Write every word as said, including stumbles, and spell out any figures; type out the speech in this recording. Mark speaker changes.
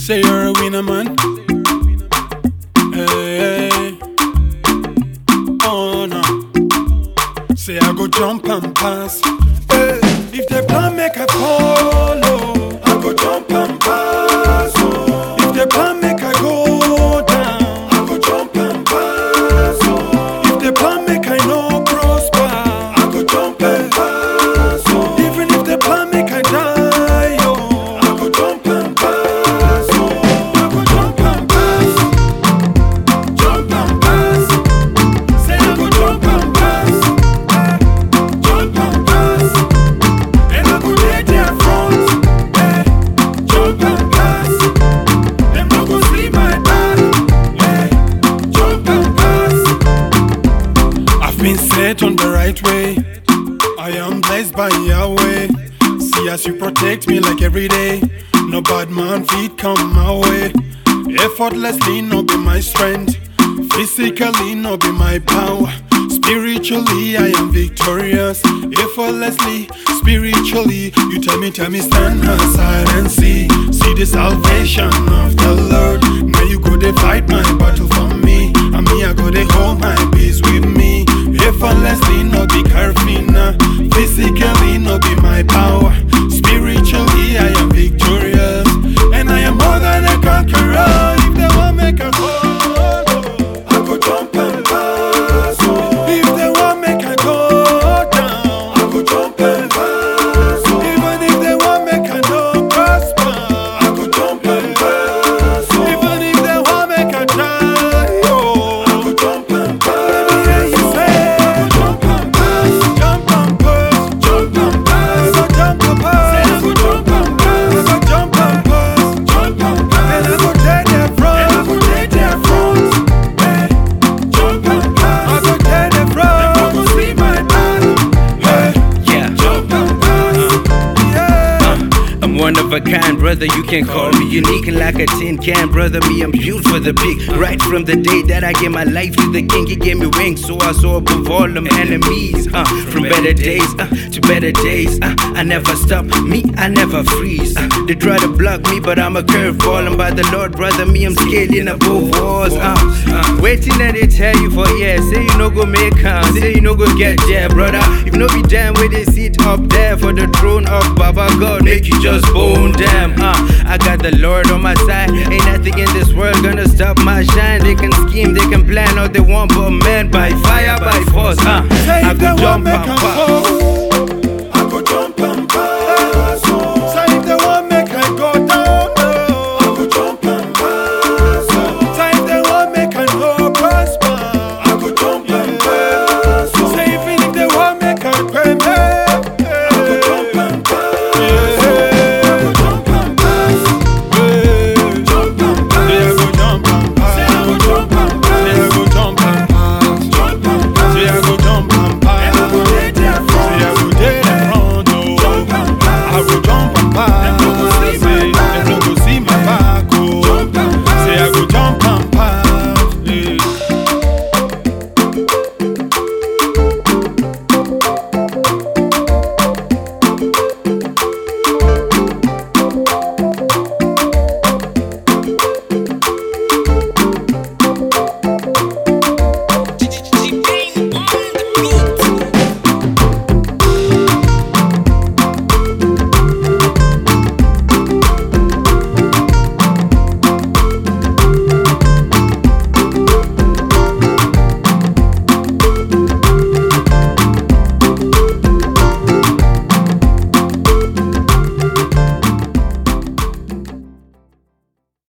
Speaker 1: Say you're a winner, man. Hey, hey. Oh no. Say I go jump and pass. Hey. If they plan make I follow, I go jump and pass. Oh. If they plan make I go down, I go jump and pass. Oh. If they plan make I no prosper, I go jump and pass. Oh. Even if they plan make I die, oh, I go jump and pass. Oh. I go jump and pass, jump and pass. Say I go jump and pass, eh. Jump and pass. And I go lay their front, eh. Jump and pass. Them no go see my back, eh. Jump and pass. I've been set on the right way. I am blessed by Yahweh. See as you protect me like every day. No bad man feet come my way. Effortlessly no be my strength. Physically no be my power. Spiritually I am victorious. Effortlessly, spiritually. You tell me, tell me stand aside and see. See the salvation of the Lord. Now you go to fight my battle for me. And me I go to hold my peace with me. Effortlessly no be Carfina. Physically no be my power. Spiritually I am victorious. And I am more than a conqueror. If they want make a fall, I go jump and pass. Oh. If they want make I go down, I go jump and pass. Oh. Even if they want make I no prosper, I go jump and pass. Oh. Even if they want make I die, oh, I go jump and pass. Let me hear you say, I go jump and pass, jump and pass, jump and pass, I go jump and pass. Say I go jump and pass, I go jump and pass, jump and pass. And I go take their front, and I go take their front, eh. Jump and pass, I go take their front. Them no go see my back, eh.
Speaker 2: Yeah.
Speaker 1: Jump and pass, yeah.
Speaker 2: I'm one of a kind, brother, you can call me unique and like a tin can, brother, me, I'm built for the big. Right from the day that I gave my life to the king, he gave me wings, so I soar above all them enemies. Uh, from better days uh, to better days, uh, I never stop, me, I never freeze. Uh, they try to block me, but I'm a curveball, and by the Lord, brother, me, I'm scaling above walls. Uh, uh, waiting and they tell you for years, say you no go make come, say you no go get there, brother. If no be damn where they sit up there for the throne of Baba God, make you just bone them. Uh, I got the Lord on my side. Ain't nothing in this world gonna stop my shine. They can scheme, they can plan all they want, but man, by fire, by force. Uh,
Speaker 1: Say
Speaker 2: I
Speaker 1: if they
Speaker 2: go
Speaker 1: want
Speaker 2: jump
Speaker 1: make
Speaker 2: and
Speaker 1: I
Speaker 2: pop.
Speaker 1: fall,